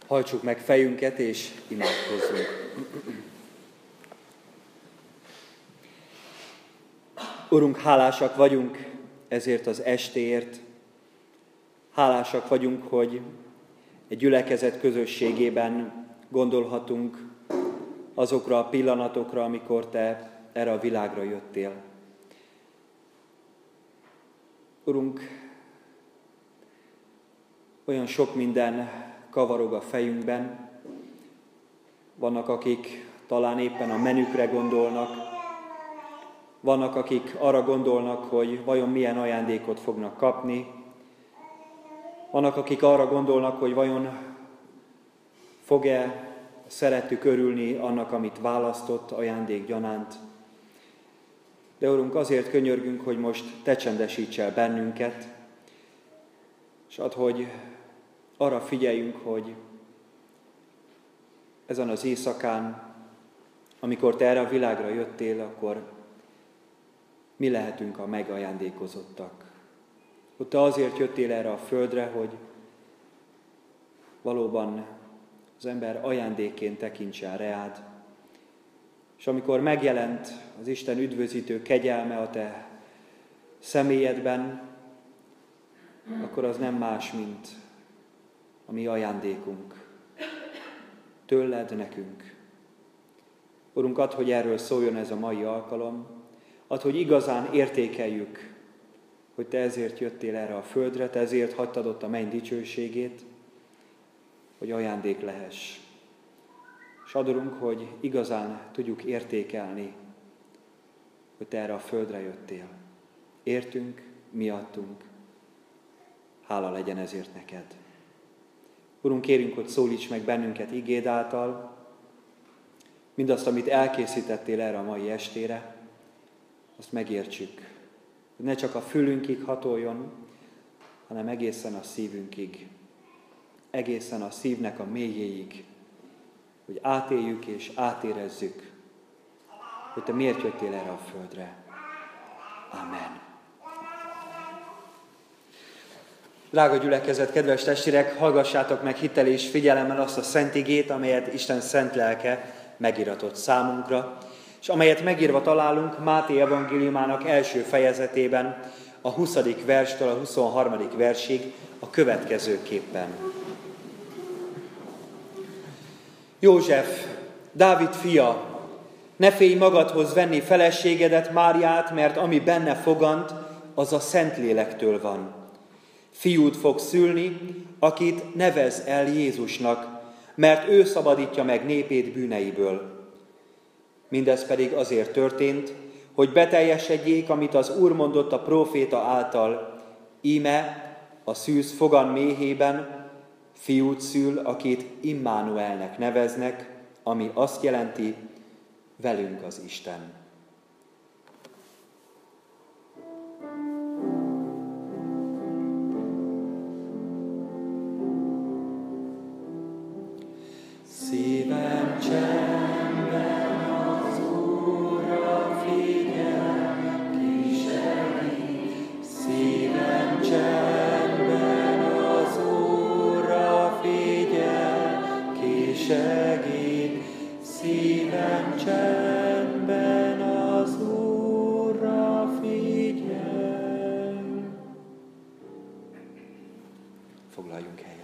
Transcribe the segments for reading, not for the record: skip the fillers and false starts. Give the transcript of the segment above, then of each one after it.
Hajtsuk meg fejünket és imádkozzunk. Urunk, hálásak vagyunk ezért az estéért. Hálásak vagyunk, hogy egy gyülekezet közösségében gondolhatunk azokra a pillanatokra, amikor Te erre a világra jöttél. Urunk, olyan sok minden kavarog a fejünkben. Vannak, akik talán éppen a menükre gondolnak. Vannak, akik arra gondolnak, hogy vajon milyen ajándékot fognak kapni. Vannak, akik arra gondolnak, hogy vajon fog-e szeretük örülni annak, amit választott ajándék gyanánt. De Urunk, azért könyörgünk, hogy most Te csendesíts el bennünket, és add, hogy arra figyeljünk, hogy ezen az éjszakán, amikor Te erre a világra jöttél, akkor mi lehetünk a megajándékozottak. Hogy Te azért jöttél erre a földre, hogy valóban az ember ajándékként tekintsen reád. És amikor megjelent az Isten üdvözítő kegyelme a Te személyedben, akkor az nem más, mint a mi ajándékunk. Tőled nekünk. Urunk, add, hogy erről szóljon ez a mai alkalom. Add, hogy igazán értékeljük, hogy Te ezért jöttél erre a földre, Te ezért hagytad ott a menny dicsőségét, hogy ajándék lehess. És add, Urunk, hogy igazán tudjuk értékelni, hogy Te erre a földre jöttél. Értünk, miattunk. Hála legyen ezért neked. Urunk, kérünk, hogy szólíts meg bennünket igéd által, mindazt, amit elkészítettél erre a mai estére, azt megértsük. Hogy ne csak a fülünkig hatoljon, hanem egészen a szívünkig. Egészen a szívnek a mélyéig. Hogy átéljük és átérezzük, hogy Te miért jöttél erre a földre. Amen. Drága gyülekezet, kedves testvérek, hallgassátok meg hittel és figyelemmel azt a szent igét, amelyet Isten szent lelke megiratott számunkra, és amelyet megírva találunk Máté evangéliumának első fejezetében, a 20. verstől a 23. versig a következőképpen. József, Dávid fia, ne félj magadhoz venni feleségedet, Máriát, mert ami benne fogant, az a Szentlélektől van. Fiút fog szülni, akit nevez el Jézusnak, mert ő szabadítja meg népét bűneiből. Mindez pedig azért történt, hogy beteljesedjék, amit az Úr mondott a próféta által. Íme a szűz fogan méhében fiút szül, akit Immanuelnek neveznek, ami azt jelenti, velünk az Isten. Szívem csendben az Úrra figyel, ki segít. Szívem csendben az Úrra figyel, ki segít. Szívem csendben az Úrra figyel. Foglaljunk helyet.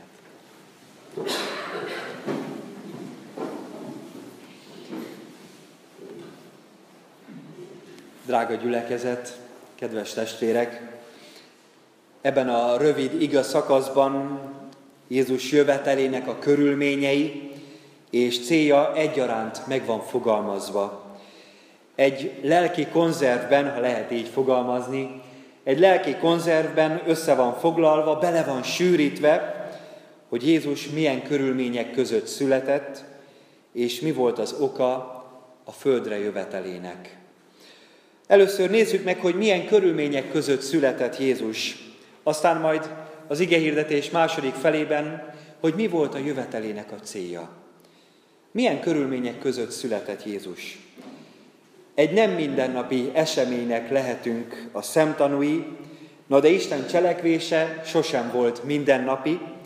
Drága gyülekezet, kedves testvérek! Ebben a rövid ige szakaszban Jézus jövetelének a körülményei és célja egyaránt meg van fogalmazva. Egy lelki konzervben, ha lehet így fogalmazni, egy lelki konzervben össze van foglalva, bele van sűrítve, hogy Jézus milyen körülmények között született, és mi volt az oka a földre jövetelének. Először nézzük meg, hogy milyen körülmények között született Jézus. Aztán majd az igehirdetés második felében, hogy mi volt a jövetelének a célja. Milyen körülmények között született Jézus? Egy nem mindennapi eseménynek lehetünk a szemtanúi, de Isten cselekvése sosem volt mindennapi.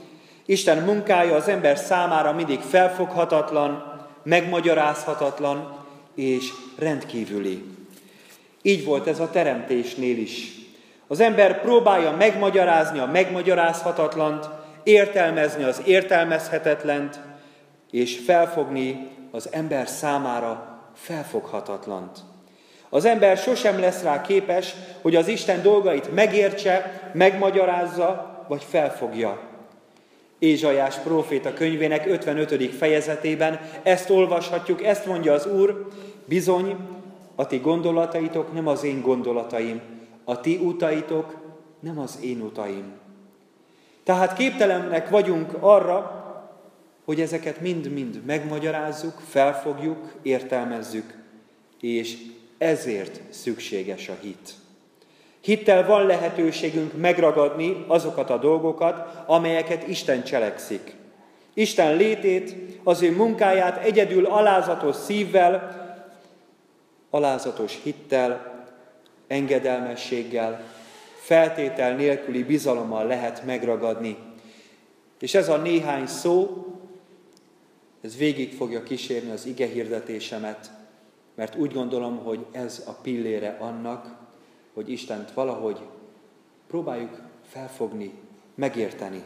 Isten munkája az ember számára mindig felfoghatatlan, megmagyarázhatatlan és rendkívüli. Így volt ez a teremtésnél is. Az ember próbálja megmagyarázni a megmagyarázhatatlant, értelmezni az értelmezhetetlent, és felfogni az ember számára felfoghatatlant. Az ember sosem lesz rá képes, hogy az Isten dolgait megértse, megmagyarázza, vagy felfogja. Ézsaiás próféta könyvének 55. fejezetében ezt olvashatjuk, ezt mondja az Úr: bizony, a ti gondolataitok nem az én gondolataim, a ti utaitok nem az én utaim. Tehát képtelenek vagyunk arra, hogy ezeket mind-mind megmagyarázzuk, felfogjuk, értelmezzük, és ezért szükséges a hit. Hittel van lehetőségünk megragadni azokat a dolgokat, amelyeket Isten cselekszik. Isten létét, az ő munkáját egyedül alázatos szívvel, alázatos hittel, engedelmességgel, feltétel nélküli bizalommal lehet megragadni. És ez a néhány szó, ez végig fogja kísérni az igehirdetésemet, mert úgy gondolom, hogy ez a pillére annak, hogy Istent valahogy próbáljuk felfogni, megérteni.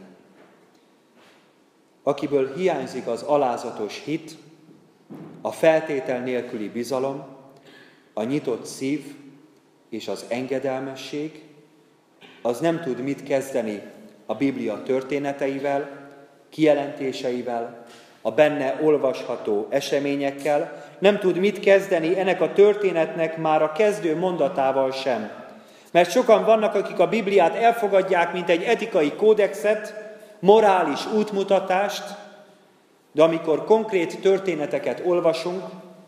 Akiből hiányzik az alázatos hit, a feltétel nélküli bizalom, a nyitott szív és az engedelmesség, az nem tud mit kezdeni a Biblia történeteivel, kijelentéseivel, a benne olvasható eseményekkel, nem tud mit kezdeni ennek a történetnek már a kezdő mondatával sem. Mert sokan vannak, akik a Bibliát elfogadják, mint egy etikai kódexet, morális útmutatást, de amikor konkrét történeteket olvasunk,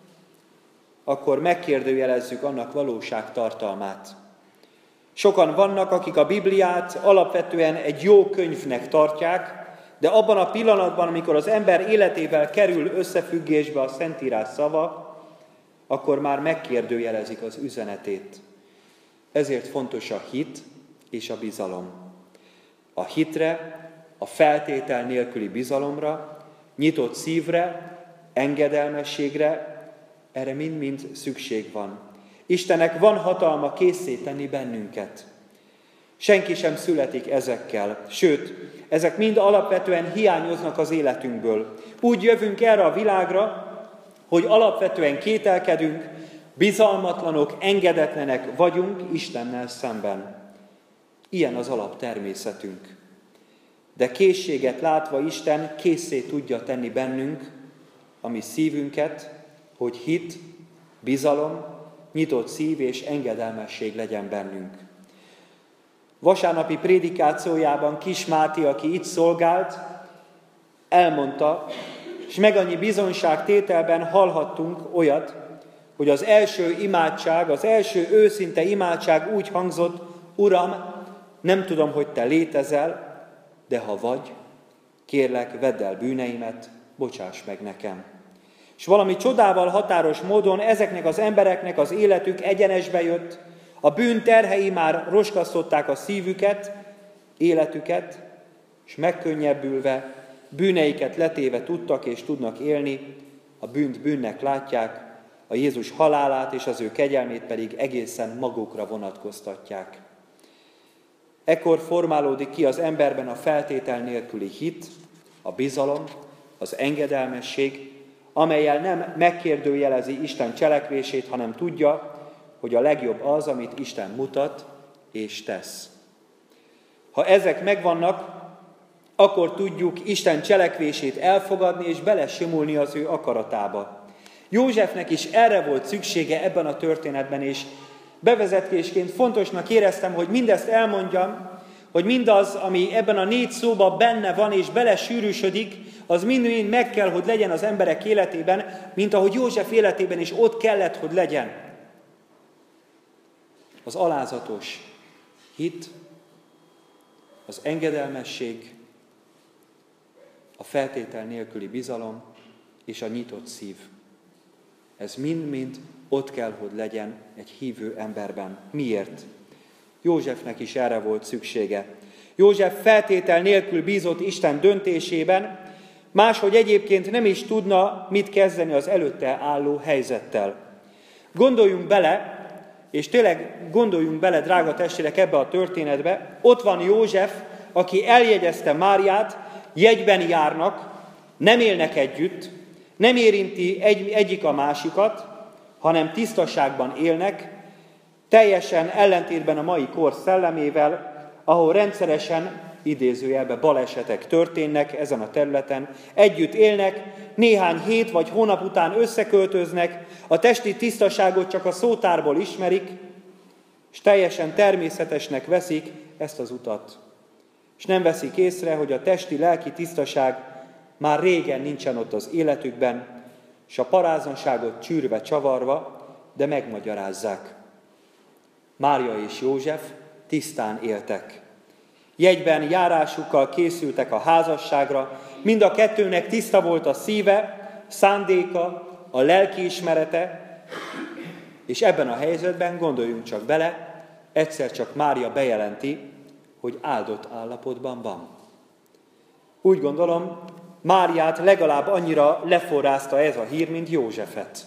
akkor megkérdőjelezzük annak valóságtartalmát. Sokan vannak, akik a Bibliát alapvetően egy jó könyvnek tartják, de abban a pillanatban, amikor az ember életével kerül összefüggésbe a Szentírás szava, akkor már megkérdőjelezik az üzenetét. Ezért fontos a hit és a bizalom. A hitre, a feltétel nélküli bizalomra, nyitott szívre, engedelmességre, erre mind-mind szükség van. Istennek van hatalma készé tenni bennünket. Senki sem születik ezekkel, sőt, ezek mind alapvetően hiányoznak az életünkből. Úgy jövünk erre a világra, hogy alapvetően kételkedünk, bizalmatlanok, engedetlenek vagyunk Istennel szemben. Ilyen az alaptermészetünk. De készséget látva Isten készé tudja tenni bennünk a mi szívünket, hogy hit, bizalom, nyitott szív és engedelmesség legyen bennünk. Vasárnapi prédikációjában Kis Máté, aki itt szolgált, elmondta, és meg annyi bizonyságtételben hallhattunk olyat, hogy az első imádság, az első őszinte imádság úgy hangzott: Uram, nem tudom, hogy Te létezel, de ha vagy, kérlek, vedd el bűneimet, bocsáss meg nekem. És valami csodával határos módon ezeknek az embereknek az életük egyenesbe jött, a bűn terhei már roskasztották a szívüket, életüket, és megkönnyebbülve, bűneiket letéve tudtak és tudnak élni, a bűnt bűnnek látják, a Jézus halálát és az ő kegyelmét pedig egészen magukra vonatkoztatják. Ekkor formálódik ki az emberben a feltétel nélküli hit, a bizalom, az engedelmesség, amellyel nem megkérdőjelezi Isten cselekvését, hanem tudja, hogy a legjobb az, amit Isten mutat és tesz. Ha ezek megvannak, akkor tudjuk Isten cselekvését elfogadni és belesimulni az ő akaratába. Józsefnek is erre volt szüksége ebben a történetben, és bevezetésként fontosnak éreztem, hogy mindezt elmondjam, hogy mindaz, ami ebben a 4 szóban benne van és belesűrűsödik, az mind-mind meg kell, hogy legyen az emberek életében, mint ahogy József életében is ott kellett, hogy legyen. Az alázatos hit, az engedelmesség, a feltétel nélküli bizalom és a nyitott szív. Ez mind-mind ott kell, hogy legyen egy hívő emberben. Miért? Józsefnek is erre volt szüksége. József feltétel nélkül bízott Isten döntésében, máshogy egyébként nem is tudna mit kezdeni az előtte álló helyzettel. Gondoljunk bele, és tényleg gondoljunk bele, drága testvérek, ebbe a történetbe. Ott van József, aki eljegyezte Máriát, jegyben járnak, nem élnek együtt, nem érinti egyik a másikat, hanem tisztaságban élnek, teljesen ellentétben a mai kor szellemével, ahol rendszeresen, idézőjelben, balesetek történnek ezen a területen, együtt élnek, néhány hét vagy hónap után összeköltöznek, a testi tisztaságot csak a szótárból ismerik, és teljesen természetesnek veszik ezt az utat. És nem veszik észre, hogy a testi-lelki tisztaság már régen nincsen ott az életükben, és a parázanságot csűrve, csavarva, de megmagyarázzák. Mária és József tisztán éltek. Jegyben járásukkal készültek a házasságra, mind a kettőnek tiszta volt a szíve, szándéka, a lelkiismerete, és ebben a helyzetben, gondoljunk csak bele, egyszer csak Mária bejelenti, hogy áldott állapotban van. Úgy gondolom, Máriát legalább annyira leforrázta ez a hír, mint Józsefet.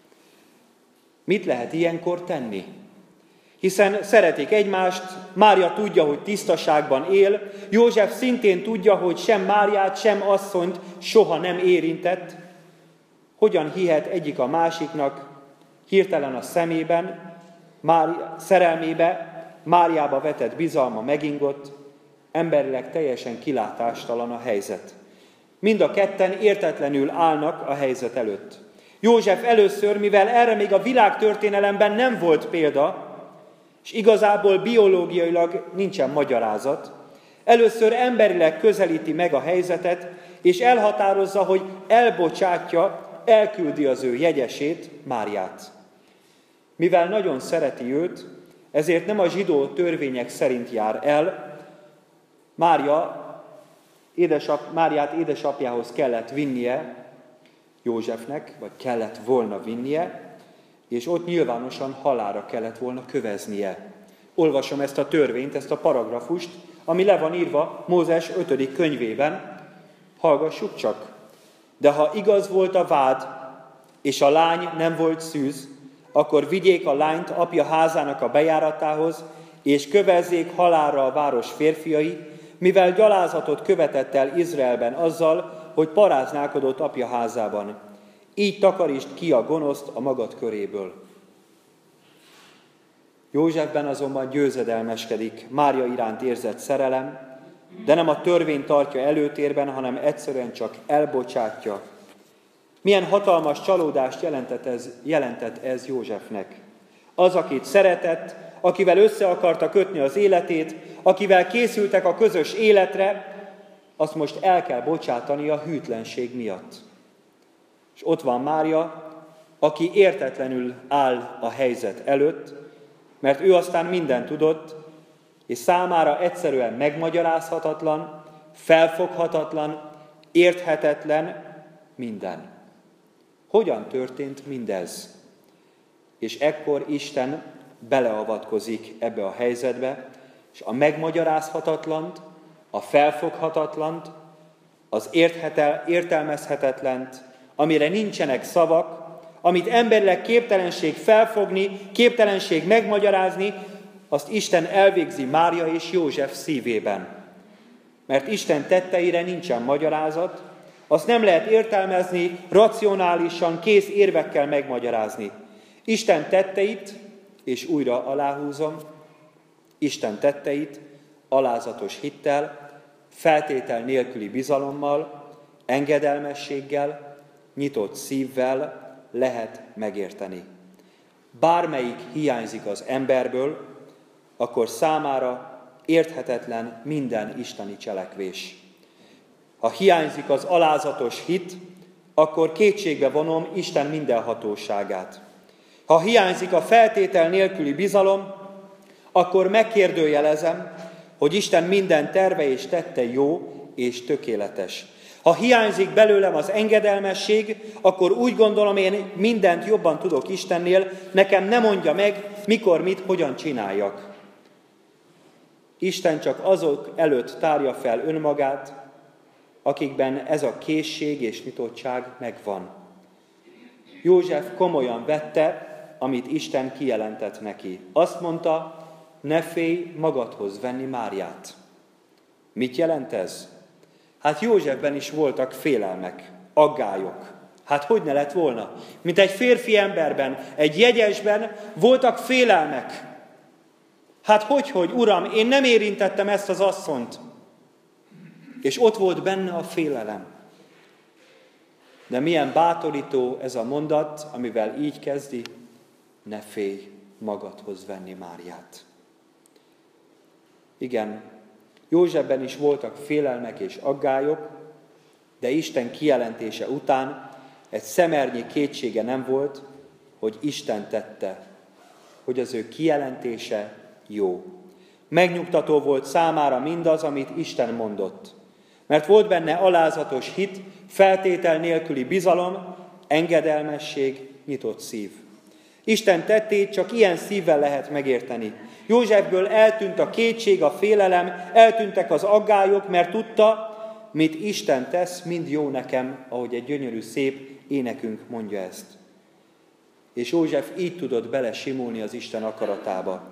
Mit lehet ilyenkor tenni? Hiszen szeretik egymást, Mária tudja, hogy tisztaságban él, József szintén tudja, hogy sem Máriát, sem asszonyt soha nem érintett. Hogyan hihet egyik a másiknak, hirtelen a szemében, szerelmébe, Máriába vetett bizalma megingott, emberileg teljesen kilátástalan a helyzet. Mind a ketten értetlenül állnak a helyzet előtt. József először, mivel erre még a világtörténelemben nem volt példa, és igazából biológiailag nincsen magyarázat, először emberileg közelíti meg a helyzetet, és elhatározza, hogy elbocsátja, elküldi az ő jegyesét, Máriát. Mivel nagyon szereti őt, ezért nem a zsidó törvények szerint jár el, Máriát édesapjához kellett vinnie Józsefnek, vagy kellett volna vinnie, és ott nyilvánosan halálra kellett volna köveznie. Olvasom ezt a törvényt, ezt a paragrafust, ami le van írva Mózes 5. könyvében. Hallgassuk csak. De ha igaz volt a vád, és a lány nem volt szűz, akkor vigyék a lányt apja házának a bejáratához, és kövezzék halálra a város férfiai, mivel gyalázatot követett el Izraelben azzal, hogy paráználkodott apja házában. Így takarítsd ki a gonoszt a magad köréből. Józsefben azonban győzedelmeskedik Mária iránt érzett szerelem, de nem a törvényt tartja előtérben, hanem egyszerűen csak elbocsátja. Milyen hatalmas csalódást jelentett ez Józsefnek. Az, akit szeretett, akivel össze akarta kötni az életét, akivel készültek a közös életre, azt most el kell bocsátani a hűtlenség miatt. És ott van Mária, aki értetlenül áll a helyzet előtt, mert ő aztán mindent tudott, és számára egyszerűen megmagyarázhatatlan, felfoghatatlan, érthetetlen minden. Hogyan történt mindez? És ekkor Isten beleavatkozik ebbe a helyzetbe, és a megmagyarázhatatlant, a felfoghatatlant, az értelmezhetetlent, amire nincsenek szavak, amit emberileg képtelenség felfogni, képtelenség megmagyarázni, azt Isten elvégzi Mária és József szívében. Mert Isten tetteire nincsen magyarázat, azt nem lehet értelmezni, racionálisan, kész érvekkel megmagyarázni. Isten tetteit, és újra aláhúzom, Isten tetteit alázatos hittel, feltétel nélküli bizalommal, engedelmességgel, nyitott szívvel lehet megérteni. Bármelyik hiányzik az emberből, akkor számára érthetetlen minden isteni cselekvés. Ha hiányzik az alázatos hit, akkor kétségbe vonom Isten mindenhatóságát. Ha hiányzik a feltétel nélküli bizalom, akkor megkérdőjelezem, hogy Isten minden terve és tette jó és tökéletes. Ha hiányzik belőlem az engedelmesség, akkor úgy gondolom, én mindent jobban tudok Istennél, nekem ne mondja meg, mikor, mit, hogyan csináljak. Isten csak azok előtt tárja fel önmagát, akikben ez a készség és nyitottság megvan. József komolyan vette, amit Isten kijelentett neki. Azt mondta, ne félj magadhoz venni Máriát. Mit jelent ez? Hát Józsefben is voltak félelmek, aggályok. Hát hogy ne lett volna? Mint egy férfi emberben, egy jegyesben voltak félelmek. Hát hogy, Uram, én nem érintettem ezt az asszonyt. És ott volt benne a félelem. De milyen bátorító ez a mondat, amivel így kezdi, ne félj magadhoz venni Máriát. Igen, Józsefben is voltak félelmek és aggályok, de Isten kijelentése után egy szemernyi kétsége nem volt, hogy Isten tette, hogy az ő kijelentése jó. Megnyugtató volt számára mindaz, amit Isten mondott. Mert volt benne alázatos hit, feltétel nélküli bizalom, engedelmesség, nyitott szív. Isten tettét csak ilyen szívvel lehet megérteni. Józsefből eltűnt a kétség, a félelem, eltűntek az aggályok, mert tudta, mit Isten tesz, mind jó nekem, ahogy egy gyönyörű, szép énekünk mondja ezt. És József így tudott belesimulni az Isten akaratába.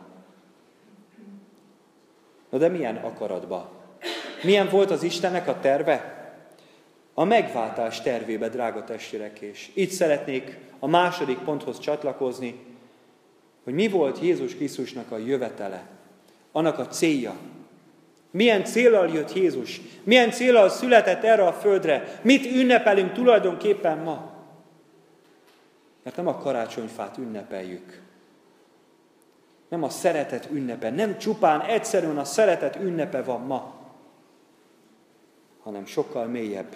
Na de milyen akaratba? Milyen volt az Istennek a terve? A megváltás tervébe, drága testvérek, és itt szeretnék a második ponthoz csatlakozni, hogy mi volt Jézus Krisztusnak a jövetele, annak a célja. Milyen céllal jött Jézus? Milyen céllal született erre a földre? Mit ünnepelünk tulajdonképpen ma? Mert nem a karácsonyfát ünnepeljük. Nem a szeretet ünnepe, nem csupán egyszerűen a szeretet ünnepe van ma, hanem sokkal mélyebb.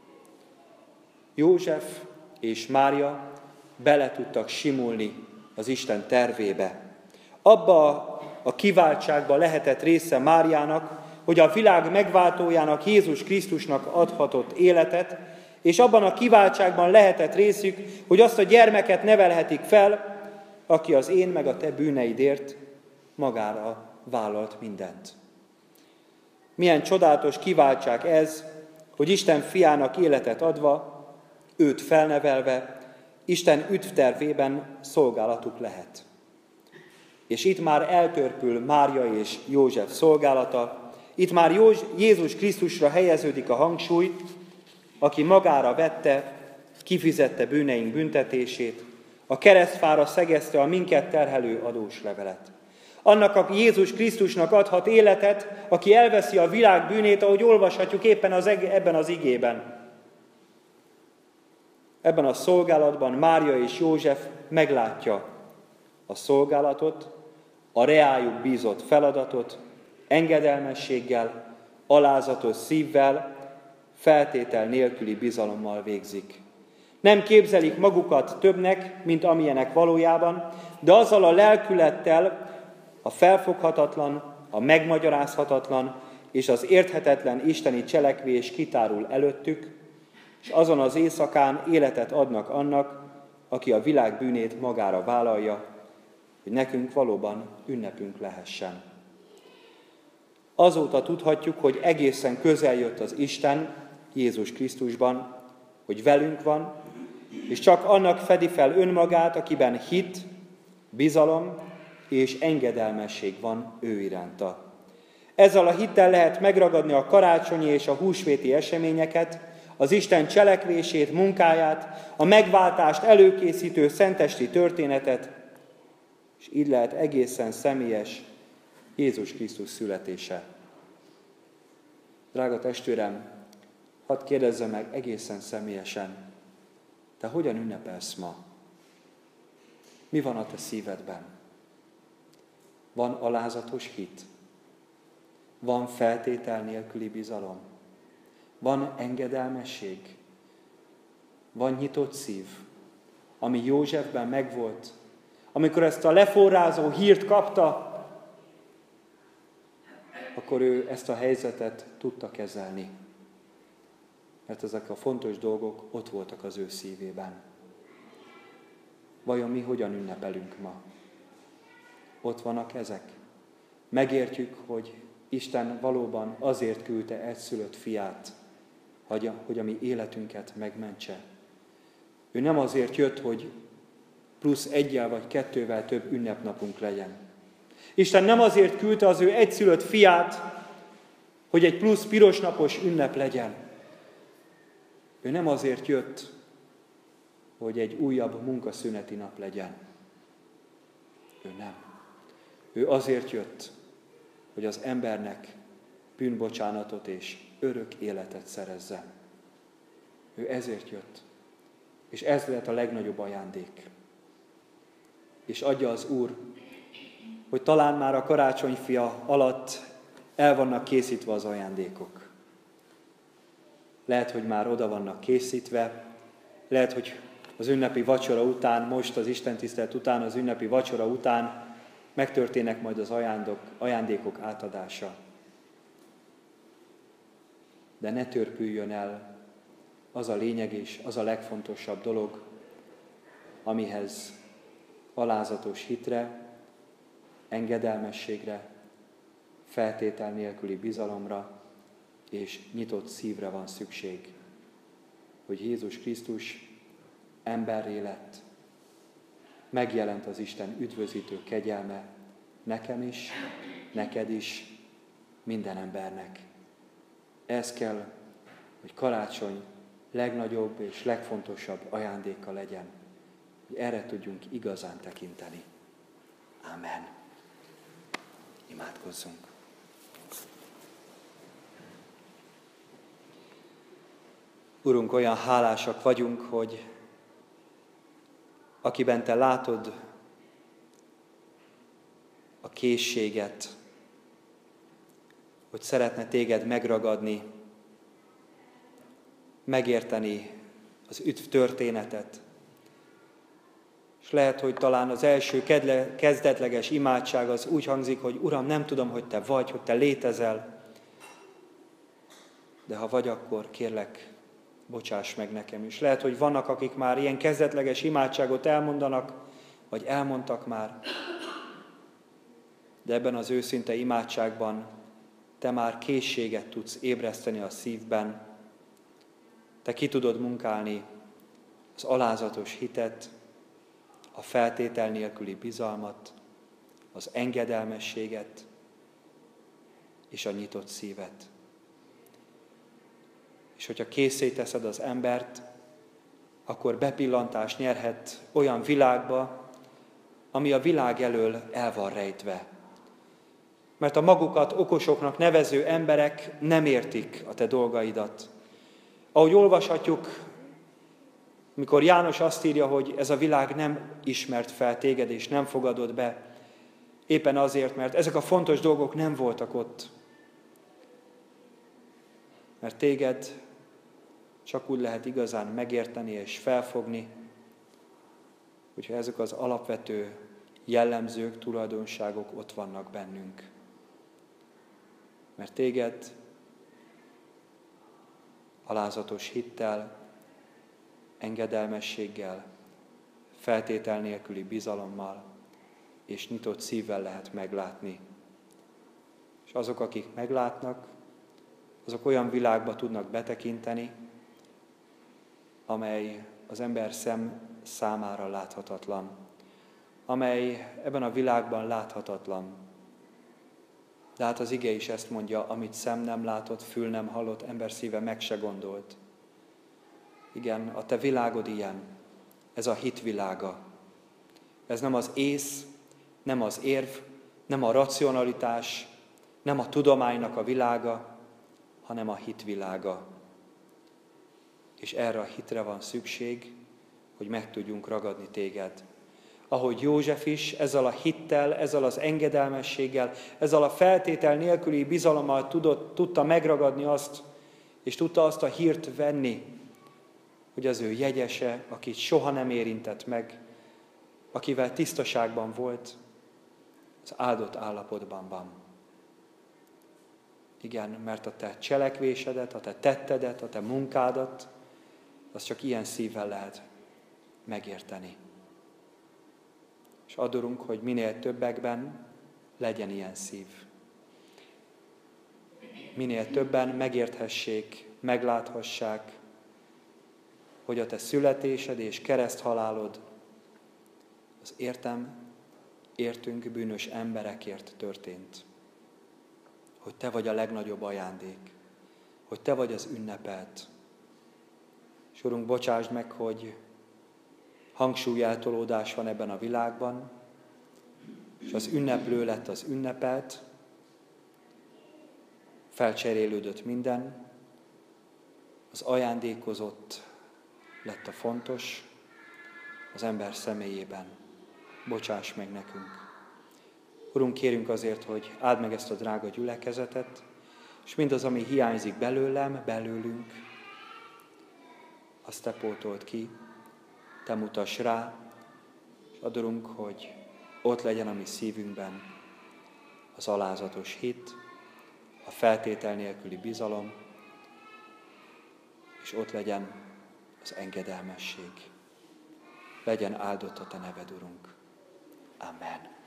József és Mária bele tudtak simulni az Isten tervébe. Abba a kiváltságba lehetett része Máriának, hogy a világ megváltójának, Jézus Krisztusnak adhatott életet, és abban a kiváltságban lehetett részük, hogy azt a gyermeket nevelhetik fel, aki az én meg a te bűneidért magára vállalt mindent. Milyen csodálatos kiváltság ez, hogy Isten fiának életet adva, őt felnevelve, Isten üdvtervében szolgálatuk lehet. És itt már eltörpül Mária és József szolgálata, itt már Jézus Krisztusra helyeződik a hangsúly, aki magára vette, kifizette bűneink büntetését, a keresztfára szegezte a minket terhelő adóslevelet. Annak, aki Jézus Krisztusnak adhat életet, aki elveszi a világ bűnét, ahogy olvashatjuk éppen ebben az igében. Ebben a szolgálatban Mária és József meglátja a szolgálatot, a reájuk bízott feladatot, engedelmességgel, alázatos szívvel, feltétel nélküli bizalommal végzik. Nem képzelik magukat többnek, mint amilyenek valójában, de azzal a lelkülettel a felfoghatatlan, a megmagyarázhatatlan és az érthetetlen isteni cselekvés kitárul előttük, és azon az éjszakán életet adnak annak, aki a világ bűnét magára vállalja, hogy nekünk valóban ünnepünk lehessen. Azóta tudhatjuk, hogy egészen közel jött az Isten Jézus Krisztusban, hogy velünk van, és csak annak fedi fel önmagát, akiben hit, bizalom és engedelmesség van ő iránta. Ezzel a hittel lehet megragadni a karácsonyi és a húsvéti eseményeket, az Isten cselekvését, munkáját, a megváltást előkészítő szentesti történetet, és így lehet egészen személyes Jézus Krisztus születése. Drága testvérem, hadd kérdezzem meg egészen személyesen, te hogyan ünnepelsz ma? Mi van a te szívedben? Van alázatos hit? Van feltétel nélküli bizalom? Van engedelmesség? Van nyitott szív, ami Józsefben megvolt, amikor ezt a leforrázó hírt kapta, akkor ő ezt a helyzetet tudta kezelni. Mert ezek a fontos dolgok ott voltak az ő szívében. Vajon mi hogyan ünnepelünk ma? Ott vannak ezek. Megértjük, hogy Isten valóban azért küldte egyszülött fiát, hogy a mi életünket megmentse. Ő nem azért jött, hogy plusz 1 vagy 2 több ünnepnapunk legyen. Isten nem azért küldte az ő egyszülött fiát, hogy egy plusz pirosnapos ünnep legyen. Ő nem azért jött, hogy egy újabb munkaszüneti nap legyen. Ő nem. Ő azért jött, hogy az embernek bűnbocsánatot és örök életet szerezzen. Ő ezért jött. És ez lett a legnagyobb ajándék. És adja az Úr, hogy talán már a karácsonyfia alatt el vannak készítve az ajándékok. Lehet, hogy már oda vannak készítve, lehet, hogy az ünnepi vacsora után, most az istentisztelet után, az ünnepi vacsora után megtörténnek majd az ajándékok átadása. De ne törpüljön el az a lényeg és az a legfontosabb dolog, amihez alázatos hitre, engedelmességre, feltétel nélküli bizalomra és nyitott szívre van szükség, hogy Jézus Krisztus emberré lett, megjelent az Isten üdvözítő kegyelme nekem is, neked is, minden embernek. Ez kell, hogy karácsony legnagyobb és legfontosabb ajándéka legyen, hogy erre tudjunk igazán tekinteni. Amen. Imádkozzunk. Urunk, olyan hálásak vagyunk, hogy akiben Te látod a készséget, hogy szeretne Téged megragadni, megérteni az üdv történetet. És lehet, hogy talán az első kezdetleges imádság az úgy hangzik, hogy Uram, nem tudom, hogy Te vagy, hogy Te létezel, de ha vagy, akkor kérlek, bocsáss meg nekem is. Lehet, hogy vannak, akik már ilyen kezdetleges imádságot elmondanak, vagy elmondtak már, de ebben az őszinte imádságban Te már készséget tudsz ébreszteni a szívben, Te ki tudod munkálni az alázatos hitet, a feltétel nélküli bizalmat, az engedelmességet és a nyitott szívet. És hogyha készé teszed az embert, akkor bepillantást nyerhet olyan világba, ami a világ elől el van rejtve. Mert a magukat okosoknak nevező emberek nem értik a te dolgaidat. Ahogy olvashatjuk, mikor János azt írja, hogy ez a világ nem ismert fel téged és nem fogadott be, éppen azért, mert ezek a fontos dolgok nem voltak ott. Mert téged csak úgy lehet igazán megérteni és felfogni, hogyha ezek az alapvető jellemzők, tulajdonságok ott vannak bennünk. Mert téged alázatos hittel, engedelmességgel, feltétel nélküli bizalommal és nyitott szívvel lehet meglátni. És azok, akik meglátnak, azok olyan világba tudnak betekinteni, amely az ember szem számára láthatatlan, amely ebben a világban láthatatlan. De hát az ige is ezt mondja, amit szem nem látott, fül nem hallott, ember szíve meg se gondolt. Igen, a te világod ilyen, ez a hit világa. Ez nem az ész, nem az érv, nem a racionalitás, nem a tudománynak a világa, hanem a hit világa. És erre a hitre van szükség, hogy meg tudjunk ragadni téged. Ahogy József is ezzel a hittel, ezzel az engedelmességgel, ezzel a feltétel nélküli bizalommal tudta megragadni azt, és tudta azt a hírt venni, hogy az ő jegyese, akit soha nem érintett meg, akivel tisztaságban volt, az áldott állapotban van. Igen, mert a te cselekvésedet, a te tettedet, a te munkádat, azt csak ilyen szívvel lehet megérteni. És adorunk, hogy minél többekben legyen ilyen szív. minél többen megérthessék, megláthassák, hogy a te születésed és kereszthalálod az értünk bűnös emberekért történt. Hogy te vagy a legnagyobb ajándék, hogy te vagy az ünnepelt. És Urunk, bocsásd meg, hogy hangsúlyeltolódás van ebben a világban, és az ünneplő lett az ünnepelt, felcserélődött minden, az ajándékozott lett a fontos az ember személyében. Bocsáss meg nekünk. Urunk, kérünk azért, hogy áld meg ezt a drága gyülekezetet, és mindaz, ami hiányzik belőlem, belőlünk, azt te pótold ki, te mutass rá, és adorunk, hogy ott legyen a mi szívünkben az alázatos hit, a feltétel nélküli bizalom, és ott legyen az engedelmesség. Legyen áldott a te neved, Urunk. Amen.